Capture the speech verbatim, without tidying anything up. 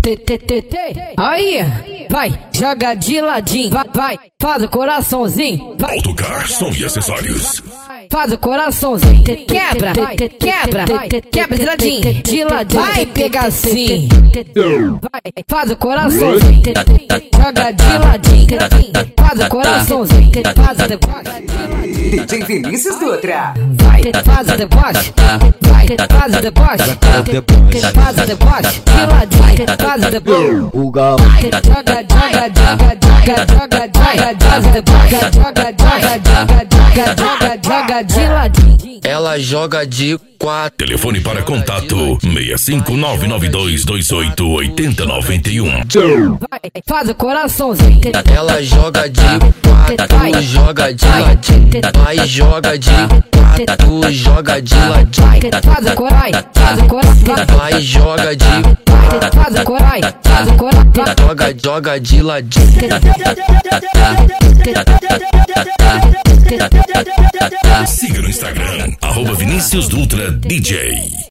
te, te, te, te. Aí, vai, joga de ladinho, vai, vai, faz o coraçãozinho, vai. Autocar, som e acessórios. Faz o coraçãozinho, te quebra, te quebra, te quebra de ladinho, de ladinho, vai pegar assim. Vai, faz o coraçãozinho, joga de ladinho, faz o coraçãozinho, faz o deboche. D J Vinícius Dutra. Vai, faz o deboche, vai, faz o deboche, faz o deboche, de ladinho, faz o deboche. O galo Joga, joga, joga, joga, joga, joga, faz o deboche, joga, joga, joga, joga, joga, joga de ladinho. Ela joga de quatro. Telefone para contato seis cinco nove nove dois dois oito oito zero nove um. Vai, faz o coraçãozinho. Ela joga de quatro, joga de ladinho. Vai, joga de quatro, joga de ladinho. Faz o corai, faz o corai, Vai, joga de faz o corai, faz o corai. joga, joga de ladinho. Siga no Instagram, arroba Vinícius Dutra D J.